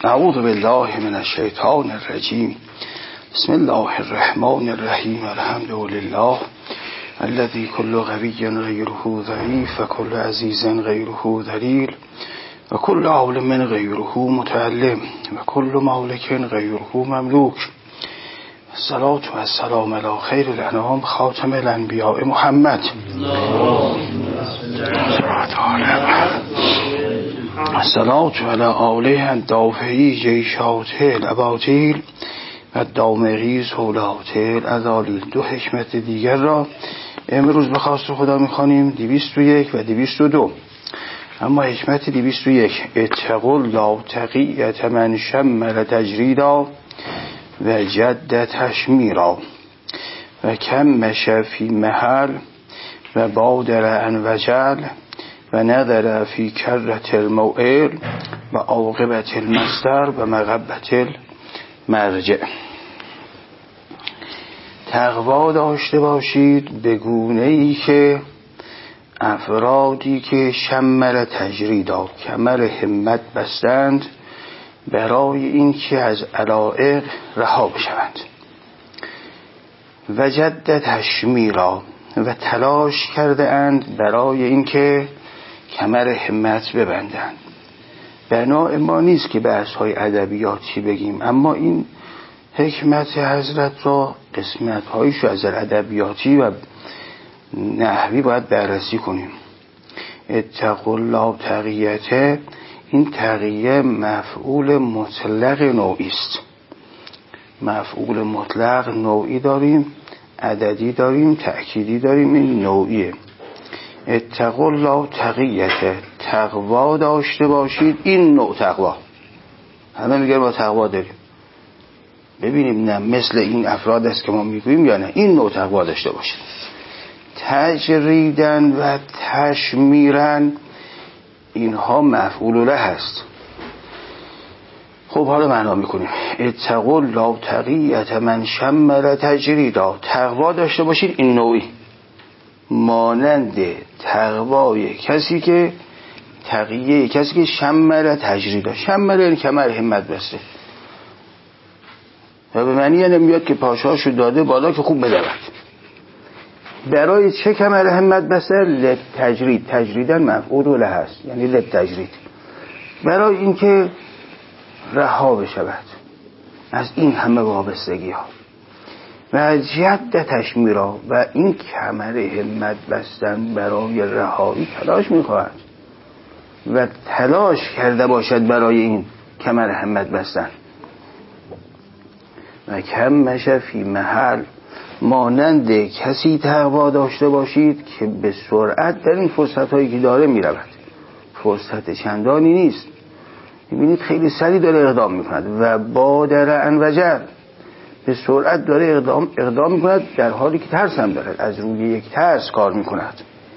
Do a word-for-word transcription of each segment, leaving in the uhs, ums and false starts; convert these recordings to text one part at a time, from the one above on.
اعوذ بالله من الشیطان الرجیم. بسم الله الرحمن الرحیم. الحمد لله الذي كل قوي غيره ضعيف وكل عزيز غيره ذليل وكل عالم غيره متعلم وكل مالك غيره مملوك. الصلاة والسلام على خير الأنام خاتم الأنبياء محمد. الصلاة على آله الدافعی جیشات الاباطیل و دامغی سولات الازالیل. دو حکمت دیگر را امروز به خواست خدا میخوانیم، دویست و یک و دویست و دو. اما حکمت دویست و یک: اتقوا لا تقیت من شمل تجریدا و جد تشمیرا و کم مشى فی محل و بادر عن وجل و نظر فی کرة الموئل و عاقبت المصدر و مغبت المرجع. تقوا داشته باشید به گونه‌ای که افرادی که شمل تجریدا کمر همت بستند برای این که از علایق رها بشوند و جد تشمیرا و تلاش کرده اند برای این که کمر همت ببندند. بنا ما نیست که بحث های ادبیاتی بگیم، اما این حکمت حضرت را قسمت هایش از ادبیاتی و نحوی باید بررسی کنیم. اتقوا الله تقیته، این تقیه مفعول مطلق نوعی است. مفعول مطلق نوعی داریم، عددی داریم، تأکیدی داریم. این نوعیه. اتقوا الله تقیته، تقوا داشته باشید. این نوع تقوا همه میگن ما تقوا داریم. ببینیم نه مثل این افراد است که ما میگوییم یا نه. این نوع تقوا داشته باشید. تجریدن و تشمیرن اینها مفعول له هست. خب حالا معنا میکنیم. اتقوا الله تقیت من شمل تجریدا، تقوا داشته باشید این نوعی، مانند تقوای کسی که تقیه کسی که شمل تجریدا. شمل یعنی کمر همت بسته و به معنی یعنی میاد که پاشاشو داده بالا که خوب بدود. برای چه کمر همت بسته؟ لب تجرید. تجریدن مفعول له هست، یعنی لب تجرید، برای اینکه رها بشود از این همه وابستگی ها. و جد تشمیرا، و این کمر همت بستن برای رهایی تلاش میخواهد و تلاش کرده باشد برای این کمر همت بستن. و کم مشى فی محل، مانند کسی تقوا داشته باشید که به سرعت در این فرصت هایی که داره میرود. فرصت چندانی نیست، میبینید خیلی سریع داره اقدام میکند. و بادر عن وجل، به سرعت داره اقدام, اقدام میکند در حالی که ترس هم دارد، از روی یک ترس کار میکند.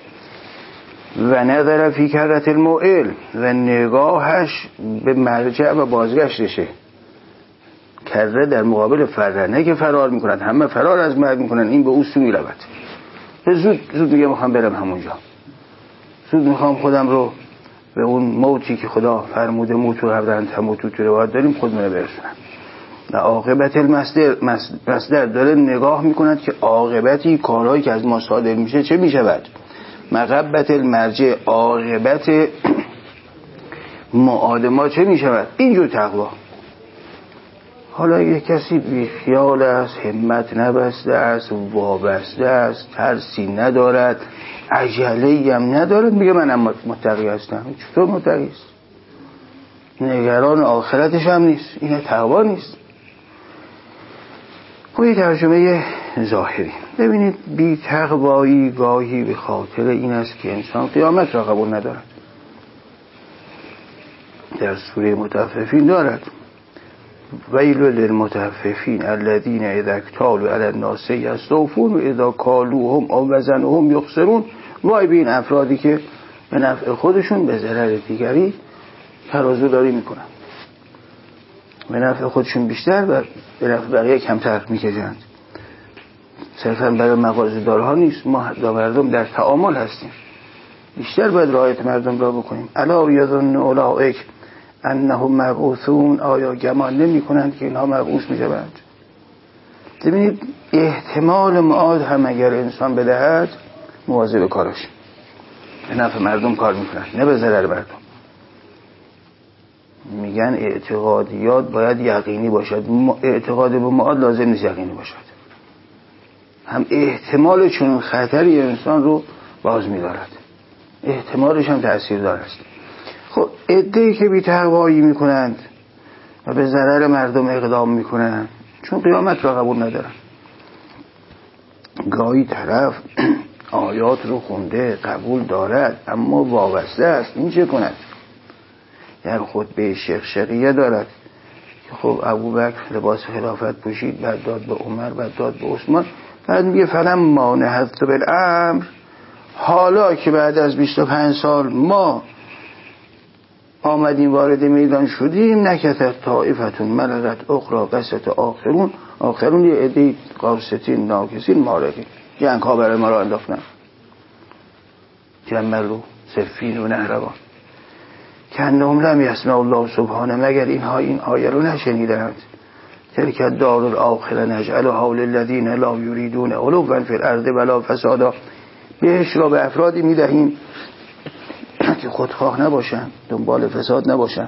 و نظر فی کرة الموئل، و نگاهش به مرجع و بازگشتشه. کره در مقابل فره، نه که فرار میکند. همه فرار از مرگ میکنن، این به او سو میرود. زود زود میگه میخوام برم همونجا، زود میخوام خودم رو به اون موتی که خدا فرموده موت و هبرن تموتو تو روایت داریم خودمون رو برسونم. و عاقبت المصدر، مصدر داره نگاه میکند که عاقبتی کارهایی که از ما صادر میشه چه میشود. مغبت المرجع، عاقبت معاد ما چه میشود. اینجور تقوا. حالا یک کسی بیخیال است، همت نبسته است، وابسته است، ترسی ندارد، عجله‌ای هم ندارد، میگه منم متقی هستم. چطور متقی است؟ نگران آخرتش هم نیست. این تقوا نیست. خب یه ترجمه ظاهری. ببینید بی تقوایی گاهی به خاطر این است که انسان قیامت را قبول ندارد. در سوره مطففین دارد ویل للمطففین الذین اذا اکتالوا علی الناس یستوفون و اذا کالوهم او وزنهم یخسرون. وای به این افرادی که به نفع خودشون به ضرر دیگری ترازو داری میکنن، به نفع خودشون بیشتر و به نفع بقیه کمتر میکشند. صرفا برای مغازه دارها نیست، ما با مردم در تعامل هستیم، بیشتر باید رعایت مردم را بکنیم. الا یظن اولئک انهم مبعوثون، آیا گمان نمی کنند که اینها مبعوث می شوند؟ ببینید احتمال معاد هم اگر انسان بدهد مواظب کارش، به نفع مردم کار میکنن نه به ضرر مردم. میگن اعتقادیات باید یقینی باشد، اعتقاد به معاد لازم نیست یقینی باشد. هم احتمال چون خطری انسان رو باز می‌دارد، احتمالش هم تأثیر دارد. خب عده‌ای که بی تقوایی میکنند و به ضرر مردم اقدام میکنند چون قیامت را قبول ندارن. گاهی طرف آیات رو خونده قبول دارد اما وابسته است، این چه کند؟ یعنی خطبه شقشقیه دارد که خب ابوبکر لباس خلافت پوشید، بعد داد به عمر، بعد داد به عثمان، بعد میگه فلم ما نهضت بالامر، حالا که بعد از بیست و پنج سال ما آمدیم وارد میدان شدیم، نکتت طائفتون ملغت اخرى قصت آخرون، آخرون یه عده قاستین ناکسین مارقین، جنگ ها برای ما را انداختن، جمل و سفین و نهروان، که انهم لم یسمع الله سبحانه، مگر اینها این آیه رو نشنیدند. تلک الدار الاخره نجعلها للذین لا یریدون علوا فی الارض ولا فسادا، بهش را به افرادی میدهیم که خودخواه نباشن، دنبال فساد نباشن.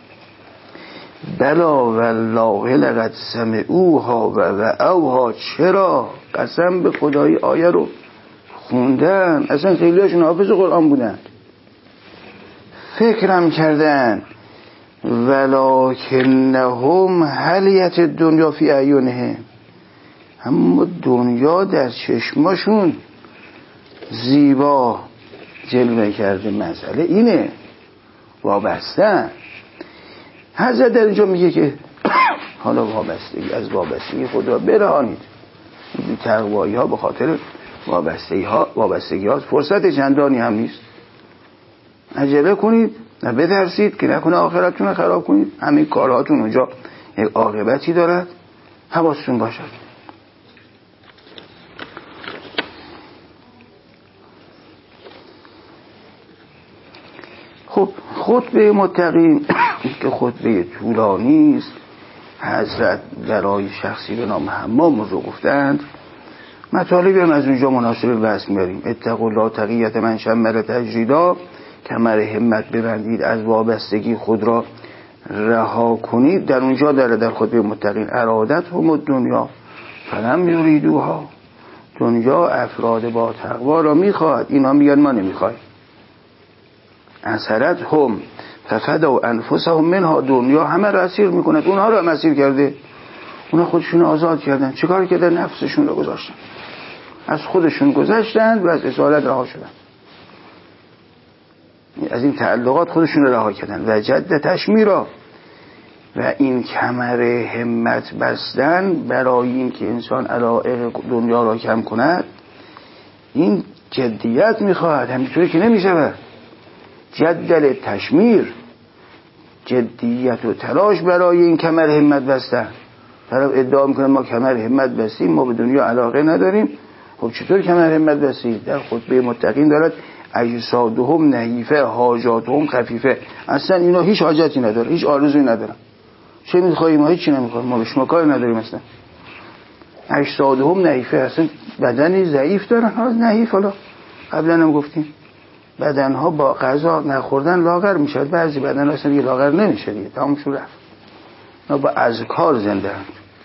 بلا والله لقد سمعوها و وعوها، چرا؟ قسم به خدای آیه رو خوندن، اصلا خیلی هاشون حافظ قرآن بودن، فکرم کردن، ولکنهم حلیت دنیا فی اعینهم، اما دنیا در چشماشون زیبا جلوه کرده. مسئله اینه، وابستن. حضرت در اینجا میگه که حالا وابستگی، از وابستگی خود را برهانید. بی تقوایی ها به خاطر وابستگی ها وابستگی ها فرصت چندانی هم نیست. عجله کنید و بترسید که نکنه آخرتتون رو خراب کنید. همین کارهاتون اونجا یک عاقبتی دارد، حواستون باشد. خب خطبه متقین که خطبه طولانی است، حضرت برای شخصی به نام حمام رو گفتند. مطالبی هم از اونجا مناسب بحث میاریم. اتقوا الله تقیت من شمر تجریدا، کمر همت ببندید، از وابستگی خود را رها کنید. در اونجا داره در خطبه متقین ارادت هم دنیا فلم یریدوها، دنیا افراد با تقوا را میخواد، اینا میگن ما نمیخوایم. اثرت هم ففدوا انفسهم منها، دنیا همه را اسیر میکند، اونها را هم اسیر کرده، اونها خودشون آزاد کردن. چیکار کردن؟ نفسشون رو گذاشتن، از خودشون گذشتن و از اسارت رها شدن، از این تعلقات خودشون رو رها کردن. و جد تشمیرا، و این کمر همت بستن برای این که انسان علایق دنیا را کم کند، این جدیت میخواهد، همینطوری که نمیشه. جدل تشمیر، جدیت و تلاش برای این کمر همت بستن. طرف ادعا میکنه ما کمر همت بستیم، ما به دنیا علاقه نداریم. خب چطور کمر همت بستید؟ در خطبه متقین دارد اجسادهم نحیفه حاجاتهم خفیفه، اصلا اینا هیچ حاجتی نداره، هیچ آرزویی ندارن. چه میخوایی؟ ما هیچی نمیخوایم، ما به شما کاری نداریم. اصلا اجسادهم نحیفه، اصلا بدنی ضعیف دارن. ها نحیف، حالا قبلا هم گفتیم بدنها با غذا نخوردن لاغر میشه، بعضی بدن ها اصلا دیگه لاغر نمیشه دیگه، تمام شو رفت. ما با اذکار زنده هم،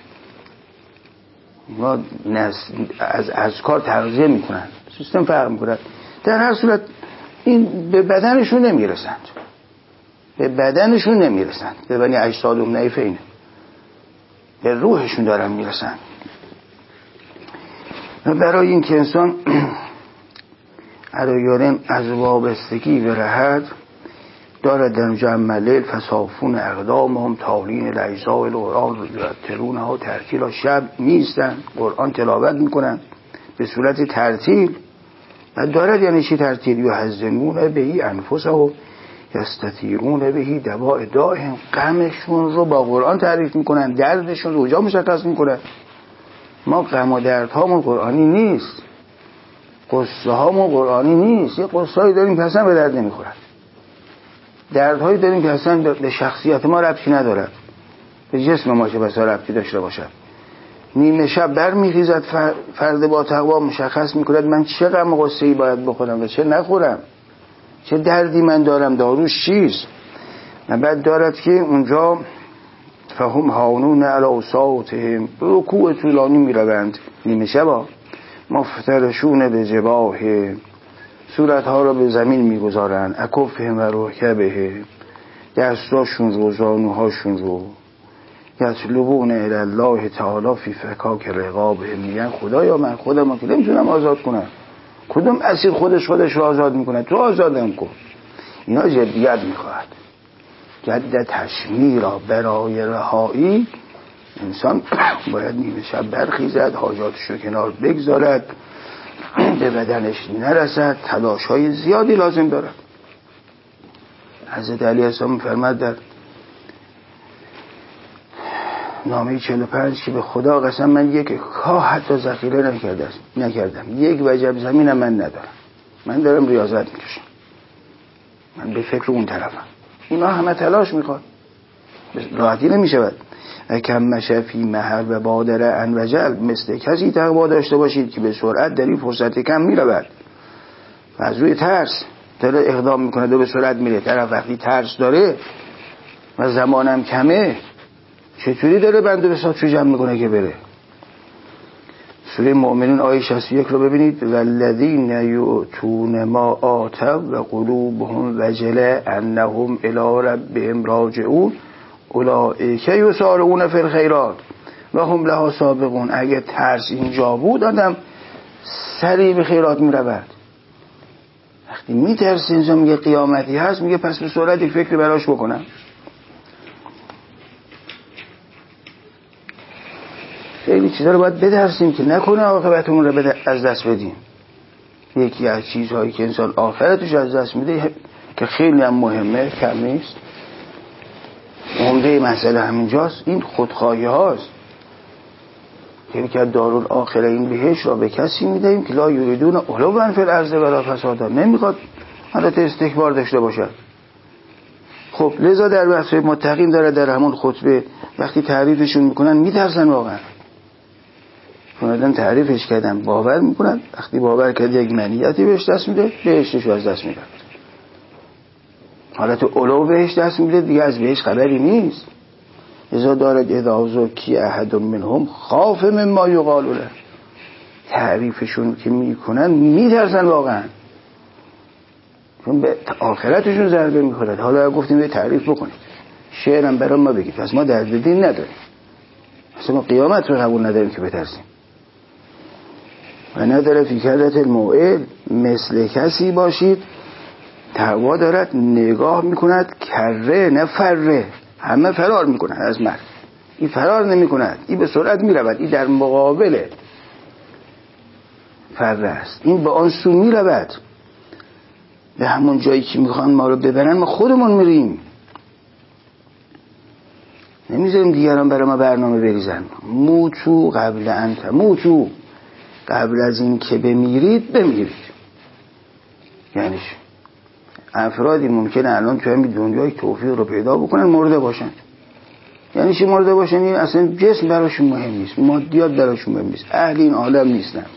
ما از اذکار تغذیه میکنن، سیستم فرق میکنن. در هر صورت این به بدنشون نمیرسند، به بدنشون نمیرسند، به بنی اجسادهم نحیفه اینه، به روحشون دارن میرسند. و برای این که انسان علیارم از وابستگی برهد، دارد در اونجا عملیل فصافون اقدامهم تالین لعیزا و القرآن تلونه ها ترتیل ها، شب میستن قرآن تلاوت میکنن به صورت ترتیل. و دارد یعنی چی ترتیل؟ یحزنون بهی انفسهم یستطیرون بهی دواء دائهم، غمشون رو با قرآن تعریف میکنن، دردشون رو اونجا مشخص میکنن. ما غم و دردهامون قرآنی نیست، قصه هامون قرآنی نیست، یه قصه هایی داریم که اصلا به درد نمیخورن. دردهایی داریم که اصلا به شخصیت ما ربطی ندارد، به جسم ما چه بسا ربطی داشته باشد. نیمه شب بر میخیزد فرد با تقوا مشخص میکند من چه غم و غصه‌ای باید بخورم و چه نخورم، چه دردی من دارم، داروش چیست. و بعد دارد که اونجا فهم هانون علی صوتهم، رکوع طولانی میروند نیمه شبا، مفترشون به جباه، صورتها را به زمین میگذارند، اکفهم و رکبه، دستاشون رو زانوهاشون رو، یطلبون الی الله تعالی فی فکاک رقابهم، میگن خدایا من خودم که نمیتونم آزاد کنم، کدوم اسیر خودش خودش رو آزاد میکنه، تو آزادم کن. اینا جدیت میخواهد. جد تشمیر را برای رهایی انسان باید نیمه شب برخیزد، حاجاتش رو کنار بگذارد، به بدنش نرسد، تلاش های زیادی لازم دارد. حضرت علی السلام فرمود در نامه چهل و پنج که به خدا قسم من یک کاه حتی ذخیره نکردم نکردم یک وجب زمینم من ندارم، من دارم ریاضت میکشم، من به فکر اون طرفم. اینا همه تلاش میخواد، راحتی نمیشود. کم مشفی محل و بادر ان وجل، مثل کسی تقوا داشته باشید که به سرعت در این فرصت کم میرود و از روی ترس داره اقدام میکنه و به سرعت میره. طرف وقتی ترس داره و زمانم کمه چطوری داره بنده به ساعت جمع میکنه که بره. سوره مؤمنون آیه شصت و یک رو ببینید، والذین یؤتون ما آتوا و قلوبهم وجله انهم الی ربهم راجعون اولئک یسارعون فی الخیرات و هم لها سابقون. اگه ترس اینجا بود آدم سریع به خیرات میرود. وقتی میترسه اینجا میگه قیامتی هست، میگه پس به سرعت یک فکر براش بکنم. خیلی چیزا رو باید بترسیم که نکنه عاقبتمون رو از دست بدیم. یکی از چیزهایی که انسان آخرتش از دست میده که خیلی هم مهمه، کم نیست، عمده مسئله همینجاست، این خودخواهی هاست که که دارالآخره این بهش را به کسی میدهیم که لا یریدون علوا فی الارض ولا فسادا، نمیخواد حالت استکبار داشته باشد. خب لذا در بحث متقین داره در همون خطبه وقتی تعریفشون میکنن میترسن واقعا، چون تعریفش کردن باور میکنن، وقتی باور کرد یک منیتی بهش دست میده بهشتش از دست میده، حالت علو بهش دست میده دیگه از بهش خبری نیست. ازا دارد اذا زکی احد منهم خاف مما یقال له، تعریفشون که میکنن میترسن واقعا، چون به آخرتشون ضربه میخورد. حالا گفتیم به تعریف بکنید، شعرم برام ما بگید، پس ما درد دین نداریم، اصلا ما قیامت رو قبول نداریم که بترسیم. و نداره فی کرت الموعد، مثل کسی باشید تقوا دارد نگاه میکند کره نه فره، همه فرار میکنند از مرگ، این فرار نمی کند، این به سرعت میرود، این در مقابل فره است، این به آن سو میرود، به همون جایی که میخوان ما رو ببرن ما خودمون میریم، نمیذاریم دیگران برای ما برنامه بریزن. موتو قبل انت موتو، قبل از این که بمیرید بمیرید. یعنی افرادی ممکنه الان توی همین دنیای توفیق رو پیدا بکنن مرده باشن. یعنی چی مرده باشن؟ این اصلا جسم براشون مهم نیست، مادیات براشون مهم نیست، اهل این عالم نیستن.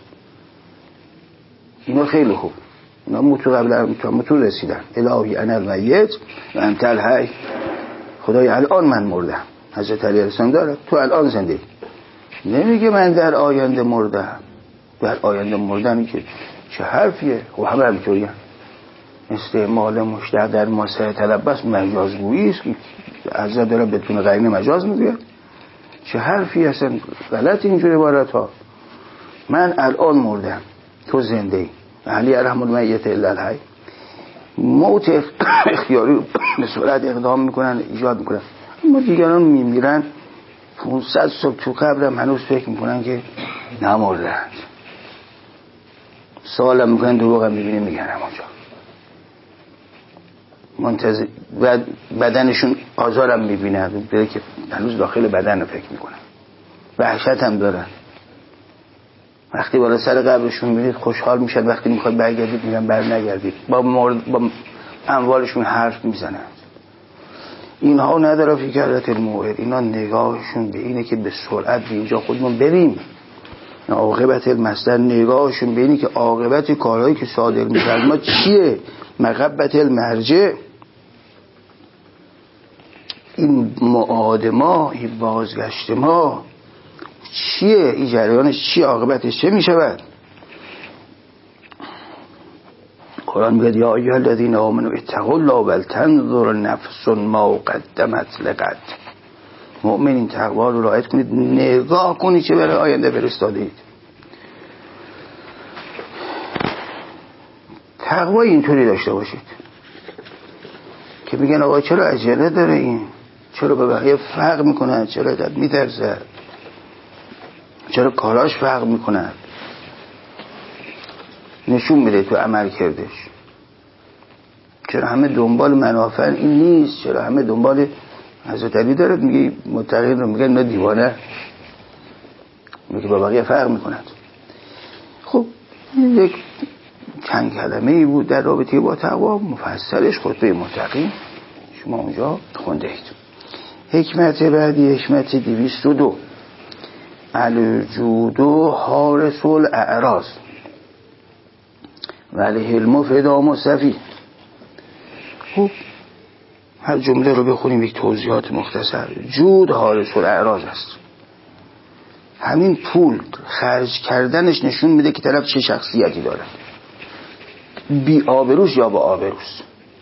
اینا خیلی خوب، اینا موتو قبل موتو رسیدن. الهی انا المیت و انت الحی، خدای الان من مردم. حضرت علی السلام داره تو الان زنده، نمیگه من در آینده مردم. در آینده مردن که چه حرفیه؟ خب همه همینطوریه. استعمال مشتق در ماسه تلبس مجازگویی است که عزا داره بتونه غیر مجاز میگه. چه حرفی هستن غلط اینجور عبارت ها. من الان مردم تو زنده ای، علی ارحم المیت الا الحی. موت اختیاری به صورت اقدام میکنن، ایجاد میکنن، اما دیگران میمیرن پونصد صبح تو قبرم هنوز فکر میکنن که نمردند، سوالم میکنن دروغم میبینه میگن همونجا منتظر، و بدنشون آزارم میبینه بره که هنوز داخل بدن رو فکر میکنن، وحشت هم دارن. وقتی بالا سر قبرشون میرید خوشحال میشن، وقتی میخواد برگردید میگن بر نگردید، با, مورد... با اموالشون حرف میزنن. اینها نداره فکرت الموعد، اینا نگاهشون به اینه که به سرعت به اینجا خودمون بریم. عاقبت المصدر، نگاهشون به اینه که عاقبت کارهایی که صادر میشه ما چیه. مغبت المرجع، این معاد ما، این بازگشت ما چیه، این جریانش چیه، عاقبتش چه میشود. قرآن میگه یا ایها الذین آمنوا اتقوا الله ولتنظر نفس ما قدمت لغد. مؤمنین تقوا رو رعایت کنید، نگاه کنید چه برای آینده فرستادید. تقوا اینطوری داشته باشید که میگن آقا چرا عجله داره این، چرا به بقیه فرق میکنه، چرا ازت میترسه، چرا کاراش فرق میکنه، نشون میده تو عمل کردش. چرا همه دنبال منافع این نیست، چرا همه دنبال حضرت علی داره میگه متقین رو میگه اینا دیوانه، میگه با بقیه فرق میکنند. خب یک چند کلمه ای بود در رابطه با تقوا، مفصلش خطبه متقین شما اونجا خونده اید. حکمت بعدی حکمت دویست و دو، الجودو حارس الاعراض ولی حلم فدام و صفی. خب هر جمله رو بخونیم یک توضیحات مختصر. جود حارس الاعراض است، همین پول خرج کردنش نشون میده که طرف چه شخصیتی داره، بی آبروس یا با آبروس.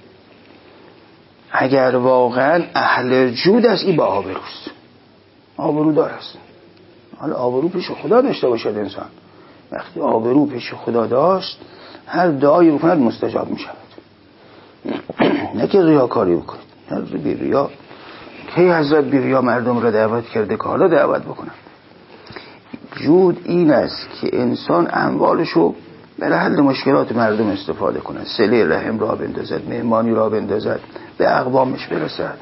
اگر واقعا اهل جود است این با آبروس، آبرو دار است. حالا آبرو پیش خدا داشته باشد انسان، وقتی آبرو پیش خدا داشت هر دعایی بکند مستجاب می شود. نه که ریاکاری بکنید، نه بی ریا. کی حضرت بی ریا مردم را دعوت کرده که حالا دعوت بکنم. جود این است که انسان اموالشو برای حل مشکلات مردم استفاده کنه، صله رحم را بندازد، مهمانی را بندازد، به اقوامش برسد.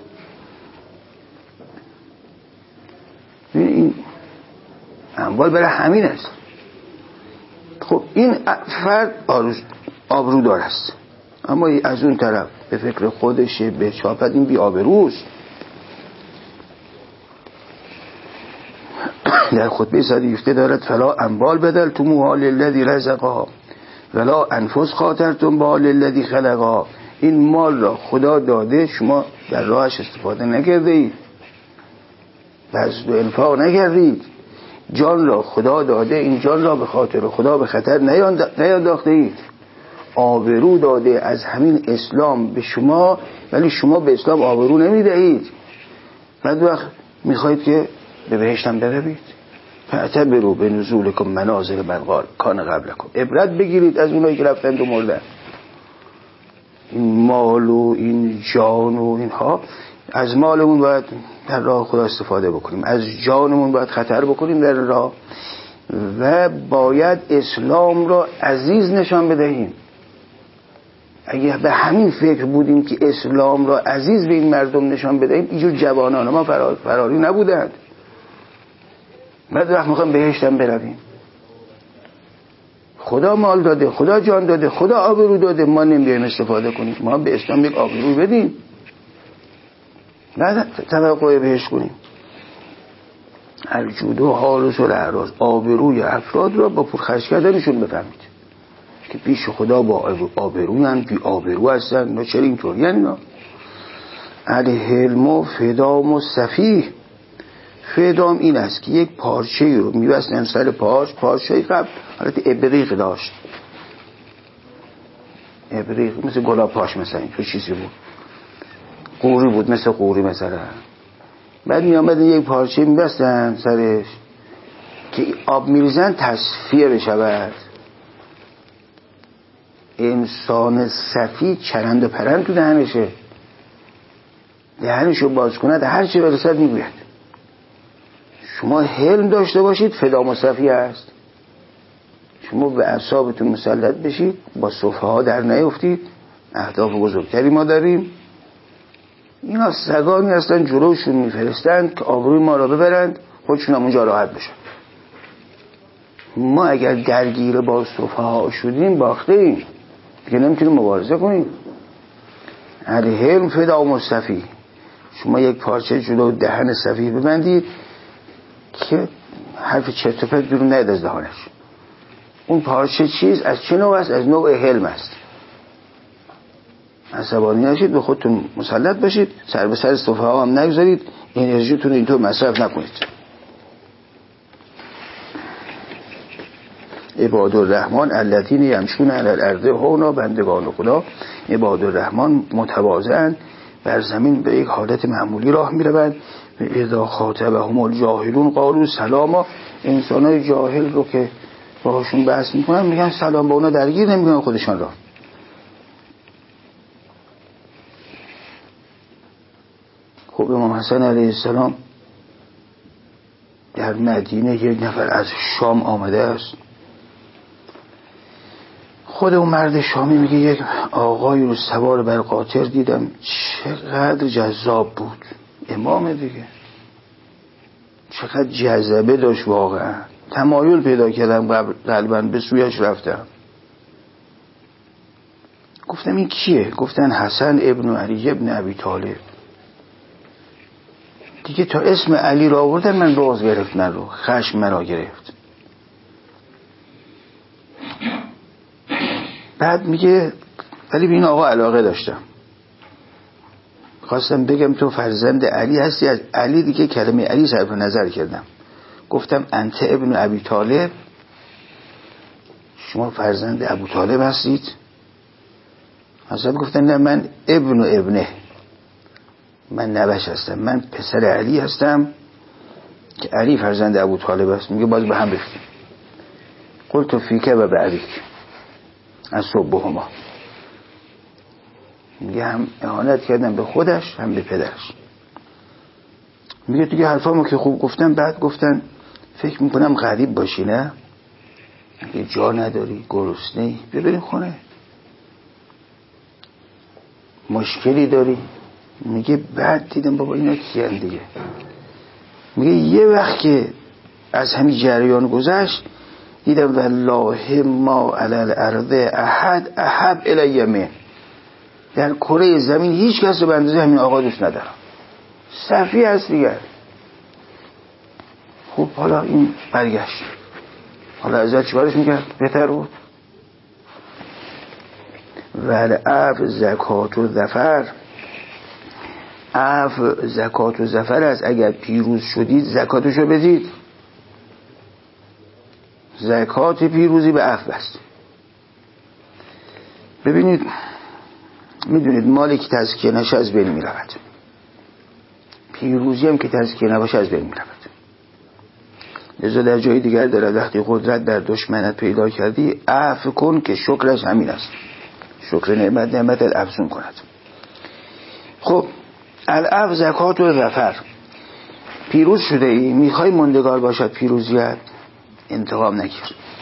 این اموال برای همین است. خب این فرد آبرو دار است، اما از اون طرف به فکر خودشه، به چاپت، این بی آبروست. در خطبه صد و هفده دارد فلا اموال بدل تو موال الذی رزقها ولا انفس خاطرتم با الذی خلقها. این مال را خدا داده، شما در راهش استفاده نکرده اید، بذل و انفاق نکردید. جان را خدا داده، این جان را به خاطر خدا به خطر نیانداخته اید. آبرو داده از همین اسلام به شما، ولی شما به اسلام آبرو نمیدهید. بعد وقت میخواید که به بهشتم بروید. فاعتبروا بنزولکم منازل من کان قبلکم. عبرت بگیرید از اونایی که رفتند و مردن. این مال و این جان و اینها، از مالمون باید در راه خدا استفاده بکنیم، از جانمون باید خطر بکنیم در راه، و باید اسلام را عزیز نشان بدهیم. اگه به همین فکر بودیم که اسلام را عزیز به این مردم نشان بدهیم، اینجور جوانان ما فرار فراری نبودند. بعد وقت میخوایم بهشتم برویم. خدا مال داده، خدا جان داده، خدا آبرو داده، ما نمیایم استفاده کنیم. ما به اسلام یک آبرو بدیم، بعد توقع بهش کنیم. الجودو حارس الاعراض، آبروی افراد را با پرخرج کردنشون بفهمید که پیش خدا با آبرویان، بی آبرو هستن. اینا چرا اینطوری هستن؟ اینا الحلم و فدام و صفیح. فدام این است که یک پارچه رو میبستن سر پاش، پارچه قبل حالت ابریق داشت، ابریق مثل گلاب پاش، مثلا این تو چیزی بود، قوری بود مثل قوری مثلا. بعد میامدن یک پارچه میبستن سرش که آب میریزن تصفیه بشود. انسان صفی چرند و پرند تو دهنشه، دهنشو باز کند هر چی برسد میگوید. شما حلم داشته باشید، فدام و صفی هست. شما به اعصابتون مسلط بشید، با صفحه ها در نیفتید. اهداف بزرگتری ما داریم. اینا سگانی هستن جلوشون میفرستند که آبروی ما را ببرند، خودشون هم اونجا راحت بشن. ما اگر درگیر با صفحه ها شدیم باخته ایم دیگه، نمیتونیم مبارزه کنیم. الحلم فدام و صفی. شما یک پارچه جلو دهن سفیر ببندید که حرف چرت و پرت بیرون نیاد از دهانش. اون پارچه چیز از چه نوع است؟ از نوع حلم است. عصبانی نشید، به خودتون مسلط باشید، سر به سر سفها هم نگذارید، انرژیتون رو اینطور مصرف نکنید. عباد الرحمن الذین یمشون علی الارض هونا، بندگان خدا عباد الرحمن متواضعاً بر زمین به یک حالت معمولی راه میروند. اذا خاطبهم الجاهلون قالوا سلاما، انسانای جاهل رو که باهاشون بحث میکنن میگن سلام، با اونا درگیر نمیکنن خودشان را. خب امام حسن علیه السلام در مدینه یک نفر از شام آمده است. خود اون مرد شامی میگه یک آقایی رو سوار بر قاطر دیدم، چقدر جذاب بود. امام دیگه چقدر جذبه داشت، واقعا تمایل پیدا کردم قلباً به سویش رفتم. گفتم این کیه؟ گفتن حسن ابن علی ابن ابی طالب. دیگه تا اسم علی را آوردن من باز گرفت، من رو خشم مرا گرفت. بعد میگه ولی به این آقا علاقه داشتم، خواستم بگم تو فرزند علی هستی، از علی دیگه کلمه علی صرف نظر کردم. گفتم انت ابن ابی طالب، شما فرزند ابو طالب هستید؟ حضرت گفتن نه، من ابن و ابنه، من نوش هستم، من پسر علی هستم که علی فرزند ابو طالب است. میگه باز به هم بفتیم. قلت فیکه و بعدیک از صبحهما. میگه هم اهانت کردم به خودش هم به پدرش. میگه دیگه حرفامو که خوب گفتم، بعد گفتن فکر میکنم غریب باشی نه؟ میگه جا نداری، گرسنه‌ای، ببریم خونه. مشکلی داری؟ میگه بعد دیدم بابا اینا کیان دیگه. میگه یه وقت که از همین جریان گذشت دیدم والله ما علی الارض احد احب الی من، در کره زمین هیچ کس رو به اندازه همین آقا دوست ندارم. صفی هست دیگر. خب حالا این برگشت، حالا ازت چیکارش میکرد؟ بهتر بود. والعف زکات و ظفر، عف زکات و ظفر است. اگر پیروز شدید زکاتشو بدید. زکات پیروزی به عفو است. ببینید میدونید مالی که تزکیه نشه از بین میرود، پیروزی هم که تزکیه نباشه از بین میرود. لذا در جای دیگر داره وقتی قدرت در دشمنت پیدا کردی عفو کن که شکرش همین است، شکر نعمت نعمت افزون کند. خب العفو زکات و ظفر، پیروز شده ای، میخوای ماندگار باشد پیروزیت، انتقام نگیر.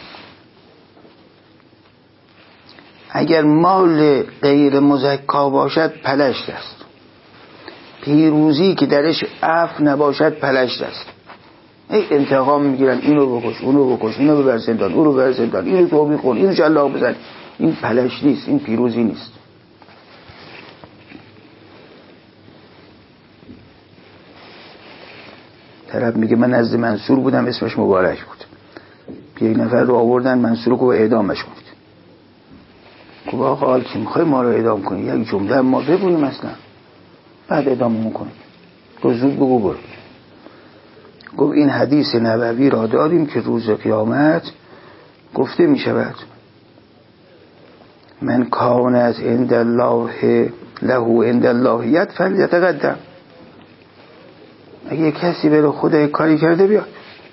اگر مال غیر مزکا باشد پلشت است، پیروزی که درش عفو نباشد پلشت است. ای انتقام میگیرن، اینو بکش اونو بکش، اینو ببر زندان اونو ببر زندان، اینو توبیخ کن، اینو جلاق بزن. این پلش نیست، این پیروزی نیست. طرف میگه من نزد منصور بودم، اسمش مبارک بود، یک نفر رو آوردن منصور رو اعدامش کنید. خب آقا حال که میخوای ما رو اعدام کنی یک جمله ما بگوییم مثلا، بعد اعداممون کنی، تو زود بگو برو. گفت این حدیث نبوی را داریم که روز قیامت گفته میشود من کانت عند الله له عند الله ید فلیتقدم. اگه کسی بره خدا کاری کرده بیاد،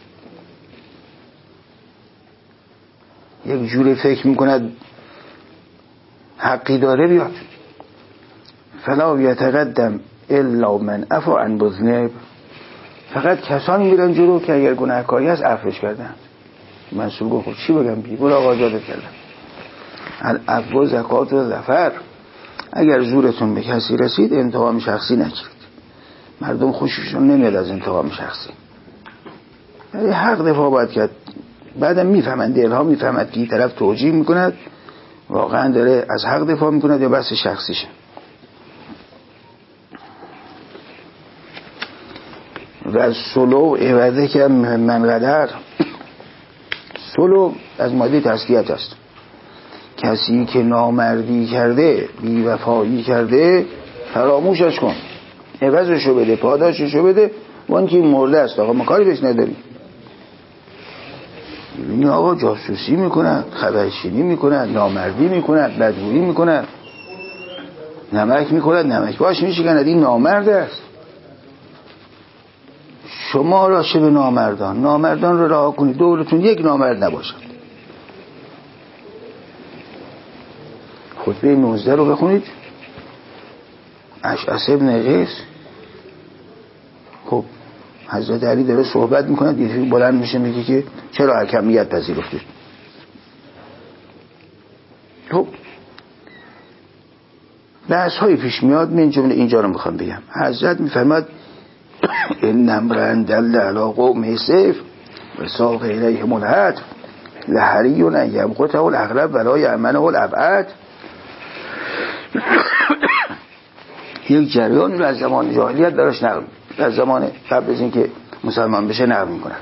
یک جوری فکر میکند حقی داره بیاد. فلا یتقدم الا من عفا عن مذنب، فقط کسانی میرن جلو که اگر گناهکاری هست عفوش کردن. منصور گفت چی بگم بی برو آقا آزادت کردم. العفو زکات و ظفر. اگر زورتون به کسی رسید انتقام شخصی نگیرید. مردم خوششون نمیاد از انتقام شخصی، یعنی حق دفاع باید کرد. بعدم میفهمند، دلها میفهمد که این طرف توجیه میکند واقعا داره از حق دفاع میکند یا بحث شخصیشه. و سلو عوضه که من قدر. سلو از ماده تسلیت است. کسی که نامردی کرده، بی‌وفایی کرده، فراموشش کن، عوضشو بده، پاداششو بده. وان که مرده است آقا، ما کاری بهش نداریم. این آقا جاسوسی میکنن، خبرچینی میکنن، نامردی میکنن، بدگویی میکنن، نمک میکنن، نمک باش میشکنن. این نامرد است. شما راشه به نامردان، نامردان رو رها کنید، دورتون یک نامرد نباشد. خطبه نوزده رو بخونید. اشعث ابن قیس، خب حضرت علی داره صحبت میکنه، دیگه بلند میشه میگه که چرا حکمیت پذیرفتید. خب بحث های پیش میاد. من جمله اینجا رو میخوام بگم. حضرت میفرماد ان امرا دل علی قوم سیف و ساق الیه ملحد لحری ان یبقته الاغلب ولا یامنه الابعد. یک جریان رو از زمان جاهلیت داشت نقل، از زمان قبل از اینکه مسلمان بشه نقل میکنن.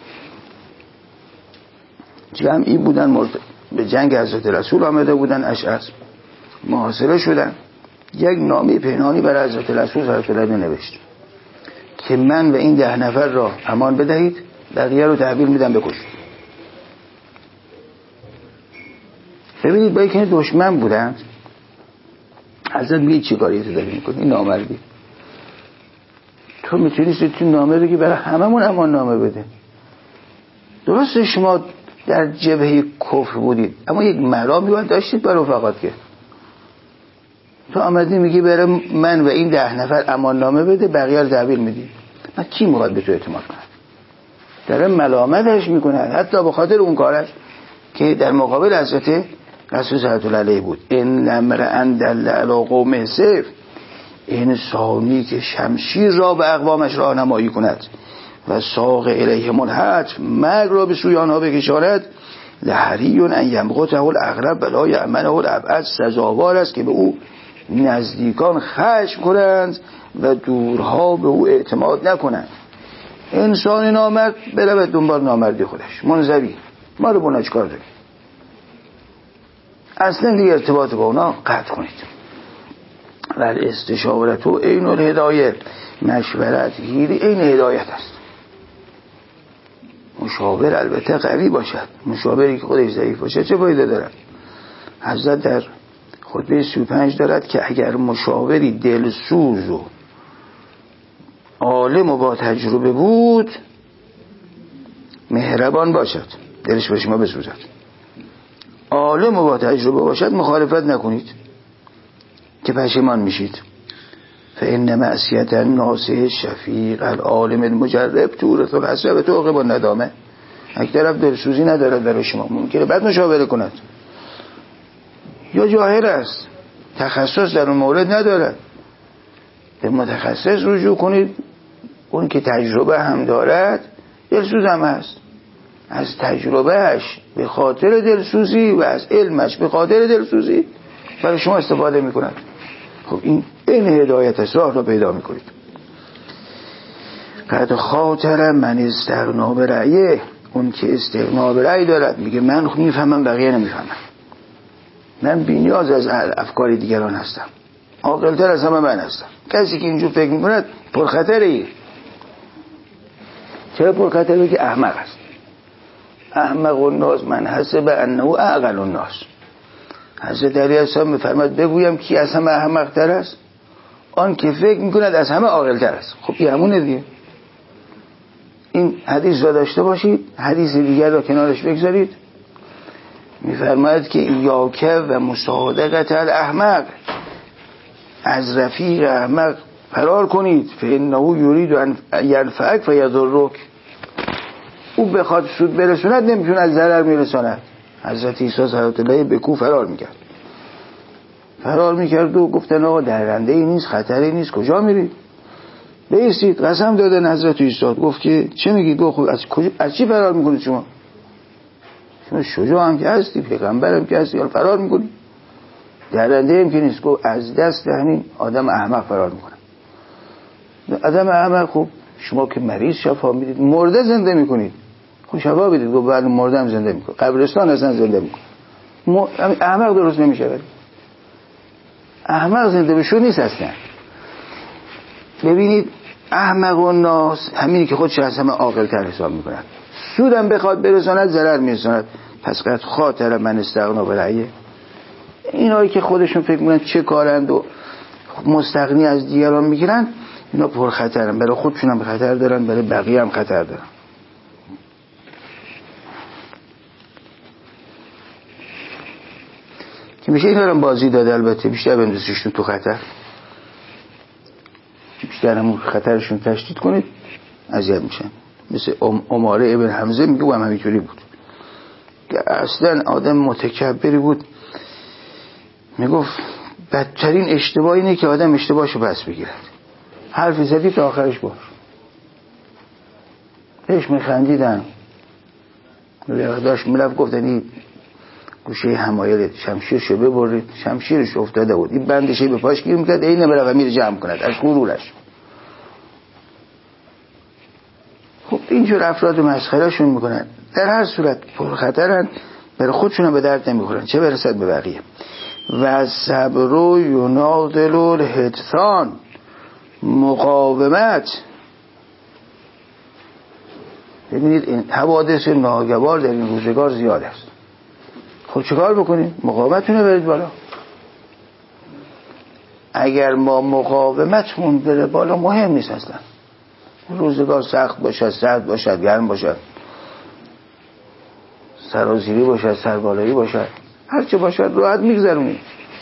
جمعی بودن مرد... به جنگ حضرت رسول آمده بودن. اشعث محاصره شدن. یک نامه پنهانی برای حضرت رسول صلی الله علیه و آله نوشت که من و این ده نفر را امان بدهید، بقیه رو تحویل میدم بکشید. ببینید با اینکه دشمن بودن، حضرت میگه چی کاری تو داری میکنی؟ این نامردی. تو میتونی تو نامه بگی برای هممون امان نامه بده. درسته شما در جبهه کفر بودید، اما یک مرامی باید داشتید برای رفقات. که تو آمدی میگی برای من و این ده نفر امان نامه بده، بقیه رو تحویل میدی. من کی موقع به تو اعتماد کنه؟ داره ملامتش میکنه، حتی به خاطر اون کارش که در مقابل حضرت رسول صلی الله علیه بود. این امر دل علی قوم سیف، انسانی که شمشیر را به اقوامش راهنمایی کند و ساق الیه ملحد، مرگ را به سوی آنها بکشاند، لحری ان یمقته الاغلب ولا یامنه الابعد. سزاوار است که به او نزدیکان خشم کنند و دورها به او اعتماد نکنند. انسان نامرد برود دنبال نامردی خودش، منزوی. ما رو بنا چیکار داریم؟ اصلا دیگه ارتباط با اونا قطع کنید. ولی استشارت و عین الهدایه، مشورت گیری عین هدایت است. مشاور البته قوی باشد، مشاوری که خودش ضعیف باشه چه فایده داره؟ حضرت در خطبه سی و پنج دارد که اگر مشاوری دلسوز و عالم و با تجربه بود، مهربان باشد، دلش به شما بسوزد. عالم و با تجربه باشد، مخالفت نکنید که پشیمان میشید. فإن معصیت الناصح شفیق العالم المجرب تورث الحسرة تعقب الندامه. یک طرف دلسوزی ندارد برای شما، ممکنه بعد مشاوره کند، یا جاهل است، تخصص در اون مورد ندارد. به متخصص رجوع کنید. اون که تجربه هم دارد، دلسوز هم هست. از تجربهش به خاطر دلسوزی و از علمش به خاطر دلسوزی برای شما استفاده میکند. خب این این هدایت است، راه را پیدا میکنید. قد خاطر من استغنا به رأیه، اون که استغنا به رأی دارد میگه من میفهمم بقیه نمیفهمم، من بی‌نیاز از افکار دیگران هستم، عاقل‌تر از همه من هستم. کسی که اینجور فکر میکند پرخطره. چرا پرخطره؟ که احمق است. احمق الناس من حسب انه اعقل الناس. حضرت علی السلام میفرماد بگویم کی از همه احمق تر است؟ آن که فکر میکند از همه عاقل تر است. خب این همونه دیگه. این حدیث را داشته باشید، حدیث دیگر را کنارش بگذارید. میفرماید که یاکه و مصادقت الاحمق، از رفیق احمق فرار کنید. فانه یرید ان ینفعک فیضرک. او بخواد سود برسوند نمیتونه از ضرر میرساند. حضرت عیسی صلی الله علیه به کو فرار میکرد فرار میکرد و گفتن آقا درنده ای نیست، خطری نیست، کجا میرید؟ بیستید. قسم دادن حضرت عیسی، گفت که چه میگید؟ گفت از کجا، از چی فرار میکنید شما؟ شما شجاع هم که هستی، پیغمبر هم که هستی، حالا فرار میکنید؟ درنده هم که نیست. گفت از دست همین آدم احمق فرار میکنه. آدم احمق خوب شما که مریض شفا میدید مرده زنده میکنید. خب شفا بدید، گفت بعد مرده هم زنده میکنه، قبرستان اصلا زنده میکنه. م... احمق درست نمیشه. ولی احمق زنده بشو نیست اصلا. ببینید احمق و ناس همینی که خودش از همه عاقل تر حساب میکنن، سودم بخواد برساند ضرر میرساند. پس قد خاطر من استغنا برعیه. اینایی که خودشون فکر میکنن چه کارند و مستغنی از دیگران میگیرن، اینا پر خطرن، برای خودشون هم خطر دارن، برای بقیه هم خطر دارن. که میشه اینا رو بازی داده، البته بیشتر بندازیشون تو خطر، بیشتر همون خطرشون تشدید کنید اذیت میشن. مثل عماره ابن حمزه میگه هم همینجوری بود که اصلا آدم متکبری بود. میگفت بدترین اشتباه اینه که آدم اشتباهشو پس بگیرد. حرف زدی تا آخرش باش. بهش میخندیدن، داشت ملف گفتنی گوشه حمایل شمشیرشو ببرید، شمشیرش افتاده بود، این بندشی به پاش گیر میکرد، این نمیره و میره جمع کند از غرورش. خب اینجور افراد مسخرهشون میکنن، در هر صورت پر خطرن، برای خودشون هم به درد نمیخورن، چه برسد به بقیه. و صبر و ینادل الحدثان، مقاومت. ببینید این حوادث ناگوار در این روزگار زیاد است. خب چیکار بکنیم؟ مقاومتونه برید بالا. اگر ما مقاومتمون بره بالا مهم نیست اصلا. روزگار سخت باشد، سرد باشد، گرم باشد، سرازیری باشد، سربالایی باشد، هرچه باشد راحت میگذرونیم.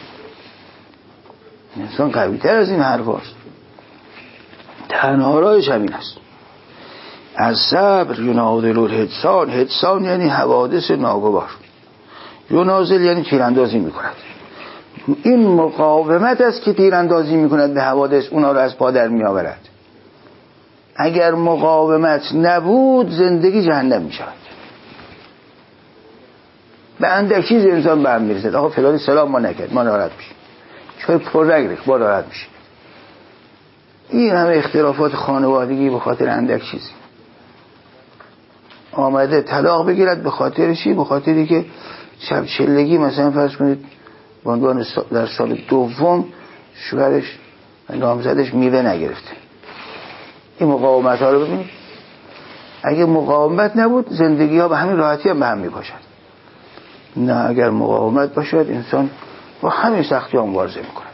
انسان قوی تر از این حرف هست. تنها راهش همین است. از صبر ینادل الحدثان. حدثان یعنی حوادث ناگوار، ینازل یعنی تیراندازی میکند. این مقاومت است که تیراندازی میکند به حوادث، اونا رو از پا در میآورد. اگر مقاومت نبود زندگی جهنم میشود. به اندکی چیز انسان به هم میرسد. آقا فلانی سلام ما نکرد، ما ناراحت میشیم. چای پر رگ ریخت، ما ناراحت میشیم. این همه اختلافات خانوادگی به خاطر اندک چیزی. آمده طلاق بگیرد به خاطر چی؟ به خاطری که شب چلگی مثلا فرض کنید بانوان در سال دوم شوهرش نامزدش میوه نگرفته. این مقاومت ها رو ببینید. اگه مقاومت نبود زندگی ها به همین راحتی هم به هم میپاشد. نه، اگر مقاومت باشد انسان با همین سختی ها مبارزه میکنه.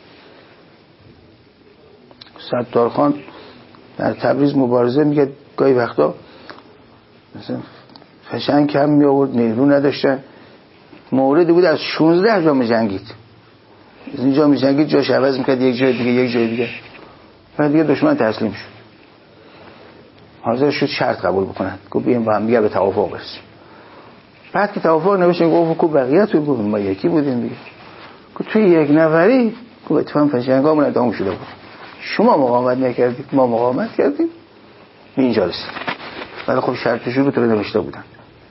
ستارخان در تبریز مبارزه میگه، گاهی وقتا مثلا فشنگ کم می آورد، نیرو نداشتن. موردی بود از شانزده جا می جنگید، از اینجا می جنگید جاش عوض میکرد، یک جای دیگه یک جای دیگه. بعد دیگه دشمن تسلیم شد، حاضر شد شرط قبول بکنن، گفت بیایم با هم دیگه به توافق برسیم. بعد که توافق نوشتن گفت کو بقیه تو، گفت ما یکی بودیم دیگه. گفت توی یک نفری، گفت اتفاقا فشنگامون ادامه شده بود، شما مقاومت نکردید ما مقاومت کردیم اینجا رسید. ولی خب شرطشون رو تو نوشته بودن.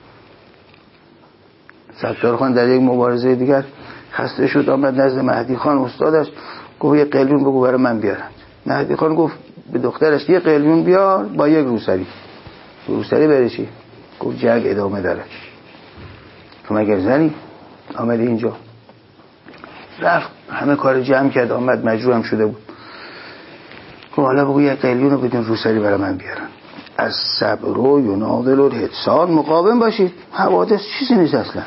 ستارخان در یک مبارزه دیگر خسته شد، آمد نزد مهدی خان استادش، گفت یه قلیون بگو برای من بیارند. مهدی خان گفت به دخترش یه قلیون بیار با یک روسری. روسری برای چی؟ گفت جنگ ادامه داره. تو مگر زنی؟ آمده اینجا. رفت همه کار جمع کرد، آمد مجروح هم شده بود. گفت حالا بگو یه قلیون رو بدون روسری برای من بیارن. از صبر و ینادل الحدثان، مقاوم باشید. حوادث چیزی نیست اصلا،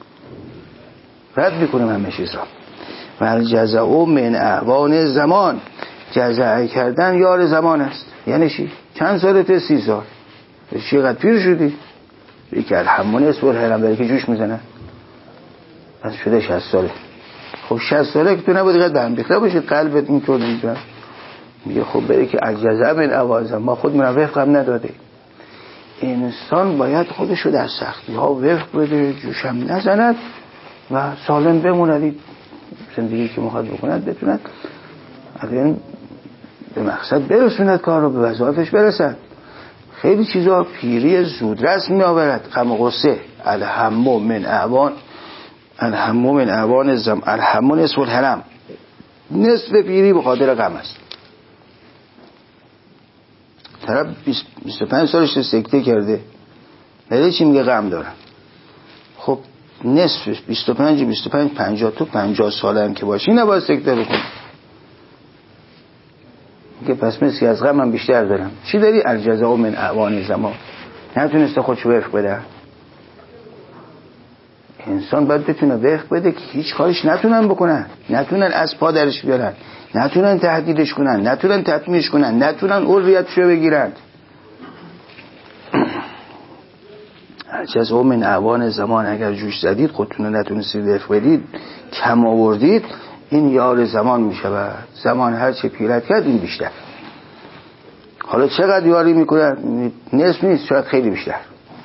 رد میکنیم همه چیز را. و الجزع من اعوان زمان، جزع کردن یار زمان است. یعنی چی؟ چند سالته؟ سی سال. چقدر پیر شدی؟ یکی الحمون اسم الحرم داره که جوش میزنه، پس شده شصت ساله. خب شصت ساله که تو نبودی قد به هم بیخته باشید، قلبت اینطور میزن. میگه خب بره که الجزع من اعوان زمان، ما خود من وفق هم نداده. انسان باید خودشو در سختی ها وفق بده، جوشم نزند و سالم بموند، زندگی که میخواد بکند بتوند اگر به مقصد برسوند، کار رو به وظایفش برسد. خیلی چیزا پیری زودرس می آورد. غم و غصه، الهم من اعوان، الهم من اعوان زم، الهم نصف الحرم، نصف پیری به خاطر غم است. طرف بیست و پنج سالش سکته کرده، ولی چی میگه؟ غم دارم. خب نصفش بیست و پنج بیست و پنج پنجاه، تو پنجاه ساله هم که باشی نباید سکته بکنی. میگه پس مثل از غم من بیشتر دارم. چی داری؟ الجزاء من اعوان زمان. نتونسته خودشو وفق بده. انسان باید بتونه وفق بده که هیچ کارش نتونن بکنن، نتونن از پا درش بیارن، نتونن تهدیدش کنن، نتونن تطمیعش کنن، نتونن حریتشو بگیرن. الجزاء من اعوان زمان. اگر جوش زدید، خودتون رو نتونستید وفق بدید، کم آوردید، این یار زمان میشود. زمان هر چه پیرت کرد این بیشتر. حالا چقدر یاری میکنه؟ نصف نیست، شاید خیلی بیشتر.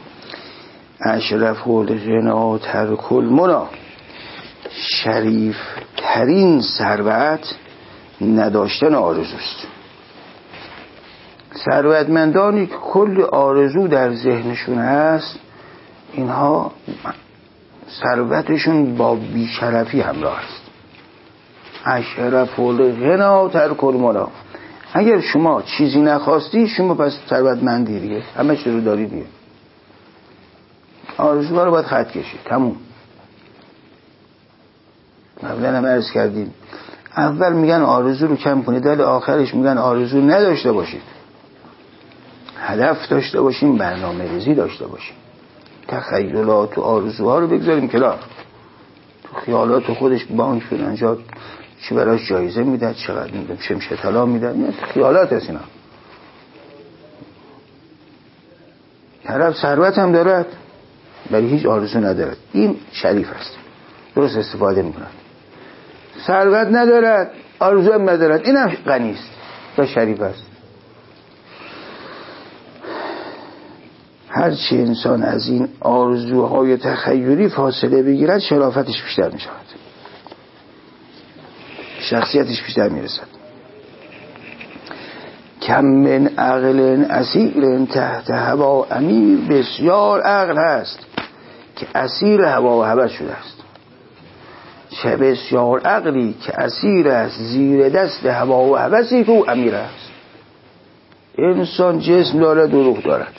اشرف الغنا ترک المنی. شریف ترین ثروت نداشتن آرزوست. ثروتمندانی که کل آرزو در ذهنشون هست، اینها ثروتشون با بیشرفی همراه است. اشرف الغنا ترک المنی. اگر شما چیزی نخواستی، شما پس ثروتمندی دیگه، همه چیز رو داری دیگه. آرزوها رو باید خط کشید، تموم. قبلا هم عرض کردیم، اول میگن آرزو رو کم کنید، ولی آخرش میگن آرزو نداشته باشید. هدف داشته باشیم، برنامه ریزی داشته باشیم. تخیلات و آرزوها رو بگذاریم کنار. تو خیالات خودش بانک فلانجا چی براش جایزه میدن، چقدر میدن، شمشه طلا میدن، این خیالات هست اینا. طرف ثروت هم دارد ولی هیچ آرزو ندارد، این شریف است، درست استفاده میکنند. ثروت ندارد، آرزو هم ندارد، این هم غنی است و شریف است. هرچی انسان از این آرزوهای تخیلی فاصله بگیرد، شرافتش بیشتر می شود، شخصیتش بیشتر می رسد. کم من عقل اسیر تحت هوا امیر. بسیار عقل هست که اسیر هوا و هوس شده است. چه بسیار عقلی که اسیر است زیر دست هوا و هوسی که او امیر است. انسان جسم دارد و روح دارد.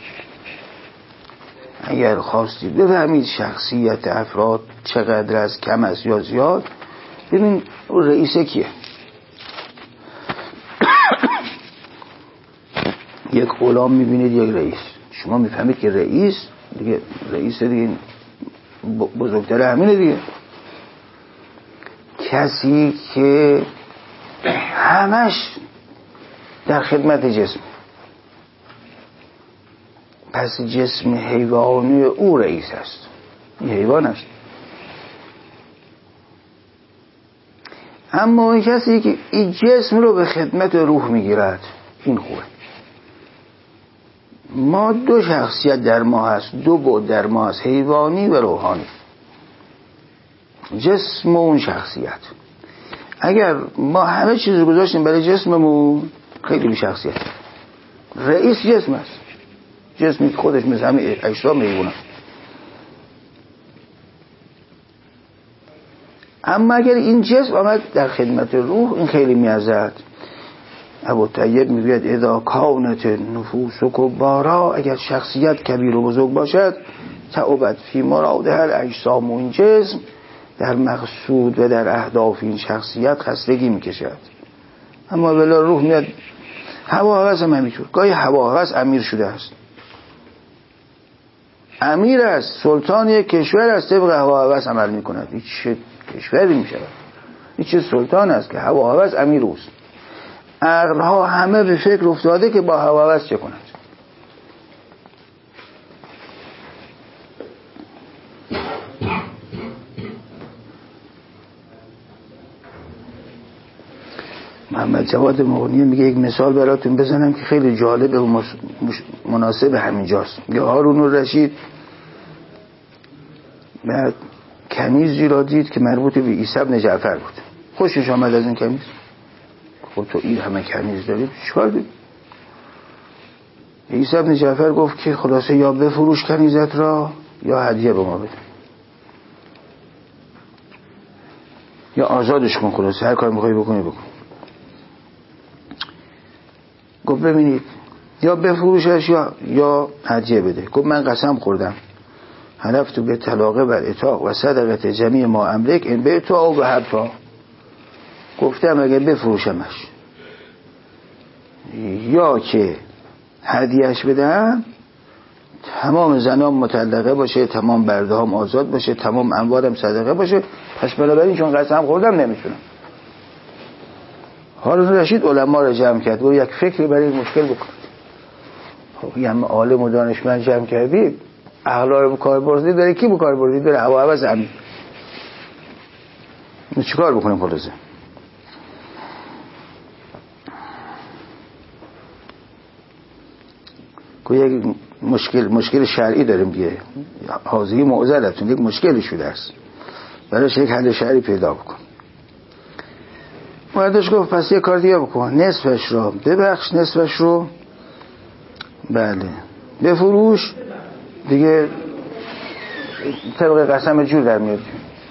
اگر خواستید بفهمید شخصیت افراد چقدر است، کم است یا زیاد، ببین رئیسه کیه. یک غلام میبینید، یک رئیس. شما میفهمید که رئیس دیگه، رئیس دیگه بزرگتره، همینه دیگه. کسی که همش در خدمت جسم، پس جسم حیوانی او رئیس است، این حیوان است. اما این کسی که این جسم رو به خدمت روح میگیرد، این خوبه. ما دو شخصیت در ما هست، دو بعد در ما هست، حیوانی و روحانی. جسم و اون شخصیت. اگر ما همه چیز رو گذاشتیم برای جسممون، خیلی بی شخصیت. رئیس جسم است، جسمی خودش مثل همه اجسام حیوان است. اما اگر این جسم آمد در خدمت روح، این خیلی میارزد. ابو طیب میگوید اذا کانت نفوس کبارا. اگر شخصیت کبیر و بزرگ باشد، تعبت فی مراد هر اجسام و این جسم، در مقصود و در اهداف این شخصیت خستگی میکشد. اما بلا روح میاد. هوا هوس هم همینطور. گاهی هوا هوس امیر شده است، امیر است، سلطان یک کشور است، طبق هوا هوس عمل میکند. این چه کشوری میشود؟ این چه سلطان است که هوا هوس امیر است. عقلها همه به فکر افتاده که با هوا هوس چه کند. محمد جواد مغنی میگه یک مثال براتون بزنم که خیلی جالب و مناسب همینجاست. میگه هارون الرشید بعد کنیزی را دید که مربوط به عیسی بن جعفر بود. خوشش آمد از این کنیز. خب تو این همه کنیز داری چیکار داری؟ عیسی بن جعفر گفت که خلاصه یا بفروش کنیزت را یا هدیه به ما بده، یا آزادش کن، خلاصه هر کار میخوای بکنی بکن. گفت ببینید یا بفروشش یا یا هدیه بده. گفت من قسم خوردم حلفت به طلاق و اطاق و صدقت جمیع ما املک این به تو او به حبتا. گفتم اگه بفروشمش یا که هدیهش بدم تمام زنام مطلقه باشه، تمام برده هم آزاد باشه، تمام اموالم صدقه باشه. پس بنابراین چون قسم خوردم نمیتونم. هارون رشید علما رو جمع کرد و یک فکری برای این مشکل بکن. خب یه عالم و دانشمند جمع کردی، عقلا رو بکار بردی داره، کی بکار بردی داره؟ هوا عوض امین. چیکار بکنیم خلاصه؟ که یک مشکل مشکل شرعی داریم دیگه، حاضری معضلتون یک مشکلی شده است، براش یک حل شرعی پیدا بکن. مردش گفت پس یک کار دیگه بکن، نصفش رو ببخش، نصفش رو بله بفروش دیگه، طبق قسم جور در میاد.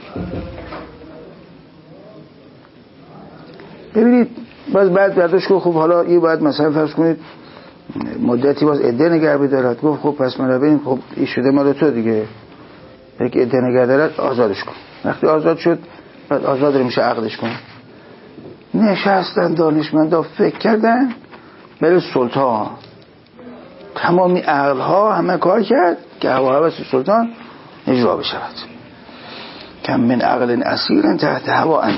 ببینید باز بعد برداشت گفت خب حالا این باید مثلا فرض کنید مدتی باز عده نگه بدارد. گفت خب پس من ببین خب این شده مال تو دیگه، یک عده نگه دارد آزادش کن. وقتی آزاد شد بعد آزاد رو میشه عقدش کن. نشستن دانشمندا فکر کردن برای سلطان، تمامی عقلها همه کار کرد که هواهوس سلطان اجرا بشود. کم من عقل اسیر تحت هوا امیر.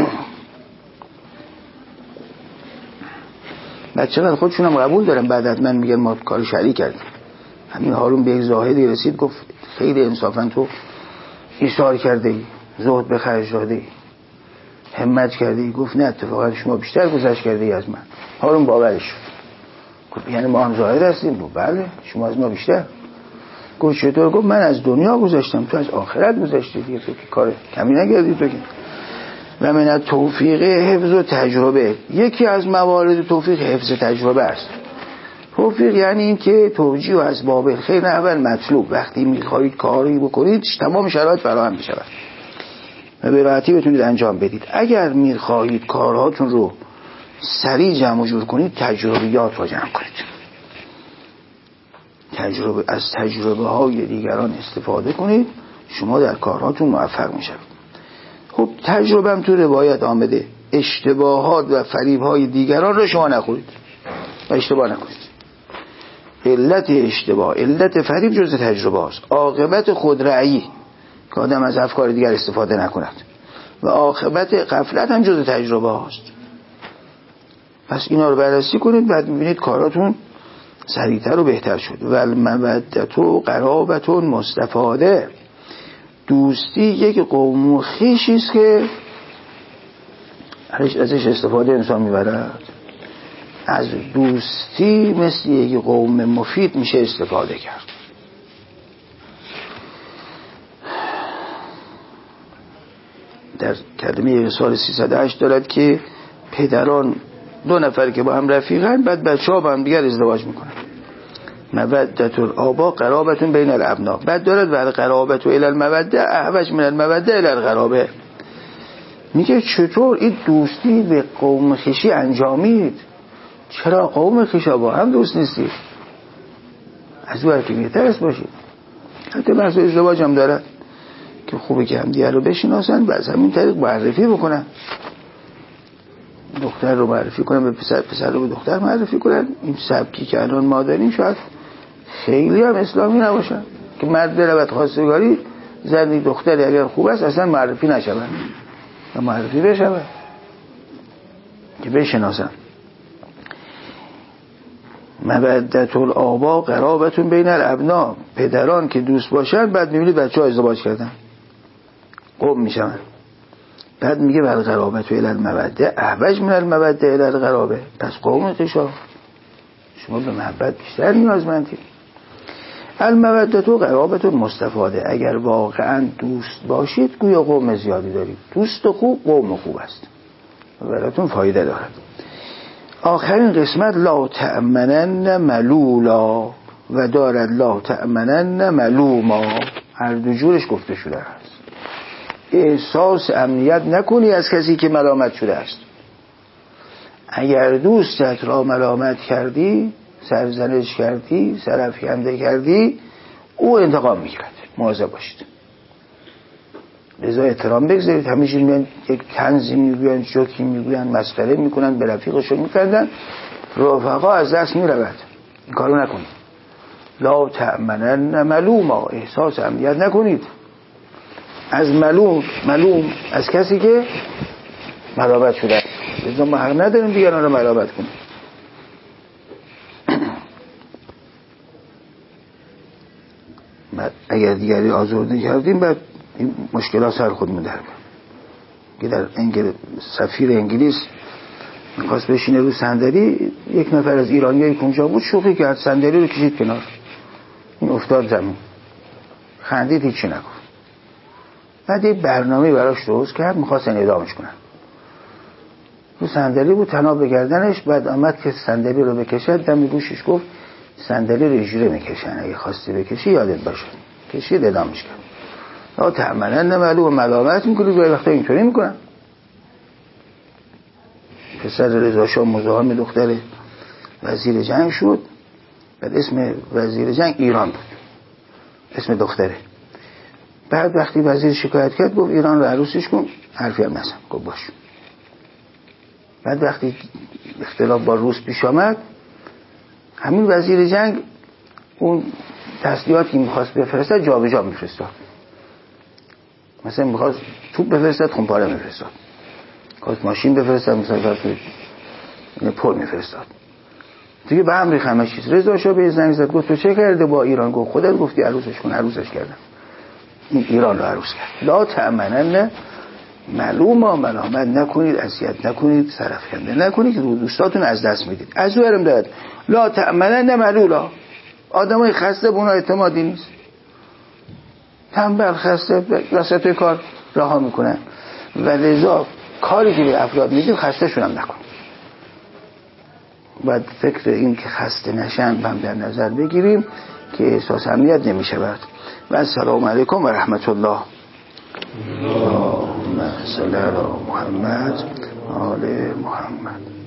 بچه‌ها خودشون هم قبول دارن، بعد از من میگن ما کار شرعی کردیم. همین هارون به یک زاهدی رسید گفت خیلی انصافا تو ایثار کرده ای، زهد به خرج داده ای، همت کرده ای. گفت نه اتفاقا شما بیشتر گذشت کرده ای از من. هارون باورش شد. گفت یعنی ما هم زاهد هستیم؟ گفت بله شما از ما بیشتر. گفت چطور؟ گفت من از دنیا گذشتم تو از آخرت گذشتی دیگه، تو که کار کمی نکردی تو که. و من توفیق حفظ و تجربه، یکی از موارد توفیق حفظ تجربه است. توفیق یعنی این که توجیه و اسباب خیر اول مطلوب، وقتی میخواهید کاری بکنید تمام شرایط فراهم بشود و به راحتی بتونید انجام بدید. اگر میخواهید کارهاتون رو سریع جمع و جور کنید تجربیات رو جمع کنید، تجربه از تجربه های دیگران استفاده کنید، شما در کارهاتون موفق میشید. خب تجربه هم تو روایت آمده اشتباهات و فریب‌های دیگران رو شما نخورید و اشتباه نکنید. علت اشتباه، علت فریب جزء تجربه است. عاقبت خودرأیی که آدم از افکار دیگر استفاده نکند و عاقبت غفلت هم جزء تجربه است. پس اینا رو بررسی کنید، بعد می‌بینید کاراتون سریعتر و بهتر شد. و المودت و قرابت مستفاده، دوستی یک قوم و خویشی است که ازش استفاده انسان میبرد. از دوستی مثل یک قوم مفید میشه استفاده کرد. در کلمه رسال سیصد و هشت دارد که پدران دو نفر که با هم رفیقن بعد بچه ها با هم دیگر ازدواج میکنن. مودت الآبا قرابت بین الابنا. بعد دارد بعد قرابت و الی الموده احوج من الموده الی القرابه. میگه چطور این دوستی به قوم خویشی انجامید؟ چرا قوم خویشا با هم دوست نیستید؟ از اون که بهتر باشید. حتی بحث ازدواج هم دارد که خوبه که هم دیگر رو بشناسن و از همین طریق معرفی بکنن. دختر رو معرفی کنن به پسر، پسر رو به دختر معرفی کنن. این سبکی که الان ما داریم شاید خیلی هم اسلامی نباشن که مرد برود خواستگاری، زنی دختری اگر خوب است اصلا معرفی نشون و معرفی بشون که بشناسن. مودت الآبا قرابت بین الابنا، پدران که دوست باشن بعد میبینید بچه ها ازدواج کردن قوم میشن. بعد میگه بل قرابت و الی الموده احوج من الموده الی القرابه. پس قوم خویشا شما به محبت بیشتر نیازمندید. المودت و قرابت مستفاده، اگر واقعا دوست باشید گویا قوم زیادی دارید. دوست خوب قوم خوب است و براتون فایده دارد. آخرین قسمت لا تأمنن ملولا و دارد لا تأمنن ملوما، هر دو جورش گفته شده است. احساس امنیت نکنی از کسی که ملامت شده است. اگر دوستت را ملامت کردی سرزنش کردی، سرافکنده کردی، او انتقام میگیرد. مواظب باشید. لذا احترام بگذارید. همیشه میگن یک طنزی میگوین، جوکی میگوین، مسخره میکنن، به رفیقشون میخندن، رفقا از دست میرود. این کارو نکنید. لا تأمنن ملوما، احساس امنیت نکنید از ملوم. ملوم از کسی که ملامت شده. لذا ما حق نداریم دیگران رو ملامت کنیم. اگر دیگری آزرده کردیم بعد این مشکلات سر خودمون در میاد. که در انگل... سفیر انگلیس میخواست بشینه رو صندلی، یک نفر از ایرانیایی که اونجا بود شوخی کرد، صندلی رو کشید کنار، این افتاد زمین، خندید، هیچی نگفت. بعد یک برنامه براش درست کرد، میخواستن اعدامش کنن. رو صندلی بود، تناب به گردنش. بعد آمد که صندلی رو بکشد، دم گوشش گفت صندلی رو اجوره میکشن، اگه خواستی بکشی یادت باشه. کشید، اعدامش کرد. لا تأمنن ملوم، و ملامت میکنی. گاهی وقتا اینطوری میکنن. پسر رضا شاه مزاحم دختر وزیر جنگ شد. بعد اسم وزیر جنگ ایران بود، اسم دختره. بعد وقتی وزیر شکایت کرد گفت ایران رو عروسش کن. حرفی هم نزد، گفت باش. بعد وقتی اختلاف با روس پیش آمد، همین وزیر جنگ اون تسلیحاتی میخواست بفرستد جا به جا میفرستاد. مثلا میخواست توپ بفرستد، خونپاره میفرستاد. میخواست ماشین بفرستد، مثلا پل میفرستاد. دیگه به هم ریخت همه چیز. رضا شاه به زنگ زد، گفت تو چه کرده با ایران؟ گفت خودت گفتی عروسش کن. عروسش کردم. این ایران رو عروس کرد. لا تأمنن ملوما، ملامت نکنید، اذیت نکنید، سرافکنده نکنید که دوستاتون از دست میدید. از او ارم داد لا تأمنن ملولا. آدمای خسته به اونها اعتمادی نیست. تنبل خسته وسط کار رها میکنن. و لذا کاری که به افراد میدید خسته‌شون هم نکن. باید فکر این که خسته نشن هم در نظر بگیریم که احساس امنیت نمیشود. و السلام علیکم و رحمت الله. اللهم صل علی محمد آل محمد.